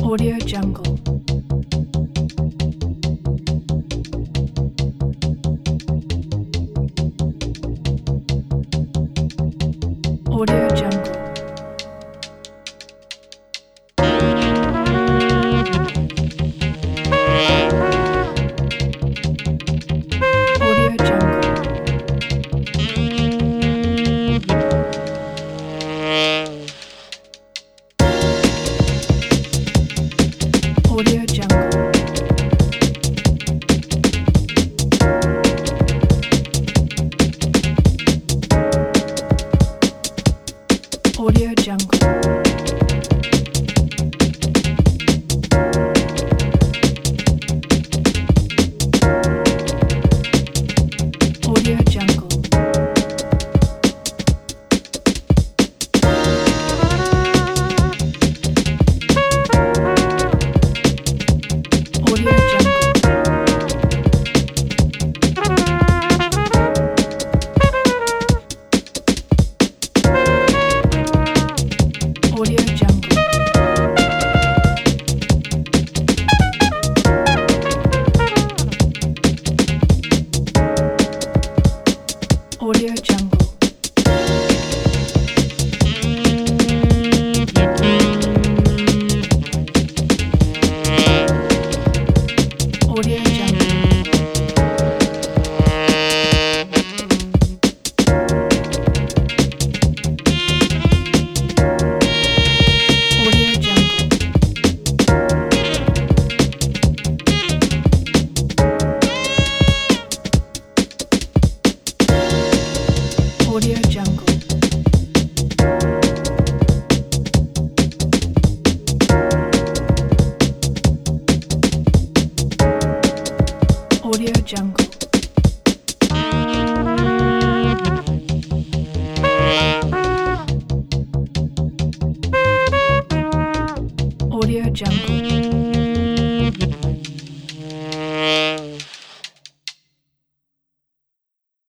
Audio Jungle. Audio Jungle. Audio Jungle. Audio Jungle. Audio Jungle. Audio Jungle. Audio Jungle. Audio Jungle. Audio Jungle. Audio Jungle. Audio Jungle. Audio Jungle. Audio Jungle.